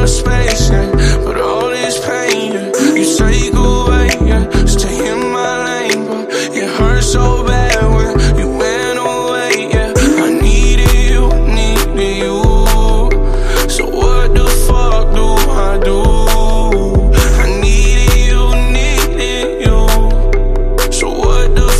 your space, yeah. But all this pain, yeah. You say goodbye, yeah. Stay in my lane, but it hurts so bad.